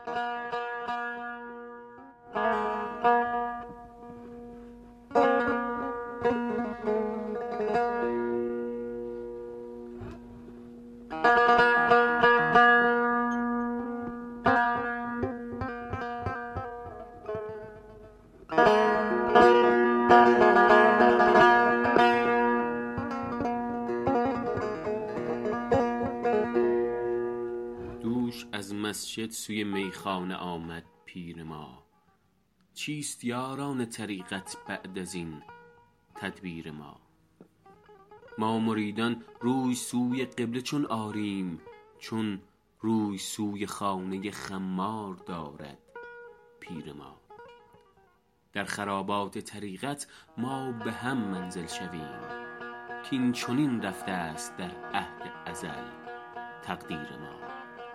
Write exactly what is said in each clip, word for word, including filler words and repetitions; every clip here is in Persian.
دوش از مسجد سوی میخانه آمد پیر ما. چیست یاران طریقت بعد از این تدبیر ما؟ ما مریدان روی سوی قبله چون آریم، چون روی سوی خانه خمار دارد پیر ما. در خرابات طریقت ما به هم منزل شویم، کین چنین رفته است در عهد ازل تقدیر ما.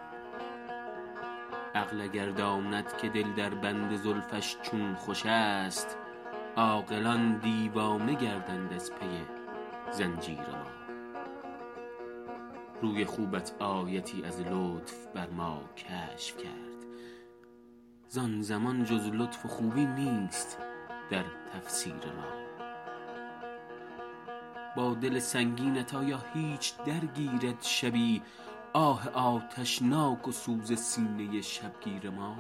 عقل اگر داند که دل در بند زلفش چون خوش است، عاقلان دیوانه گردند از پی زنجیر ما. روی خوبت آیتی از لطف بر ما کشف کرد، زان زمان جز لطف و خوبی نیست در تفسیر ما. با دل سنگینت آیا هیچ درگیرد شبی، آه آتشناک و سوز سینه شبگیر ما؟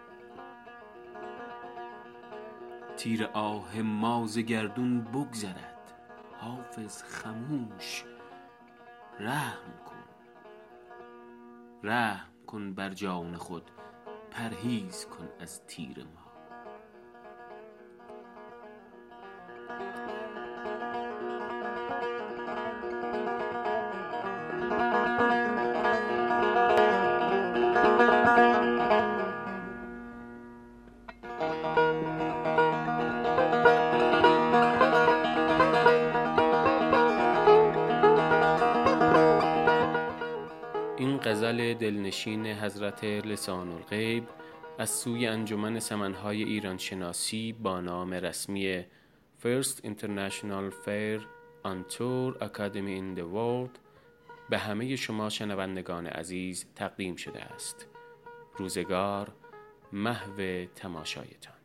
تیر آه ما ز گردون بگذرد، حافظ خموش رحم کن. رحم کن بر جان خود، پرهیز کن از تیر ما. این غزل دلنشین حضرت لسان الغیب از سوی انجمن سمنهای ایران شناسی با نام رسمی First International Fair on Tour Academy in the World به همه شما شنوندگان عزیز تقدیم شده است. روزگار محو تماشایتان.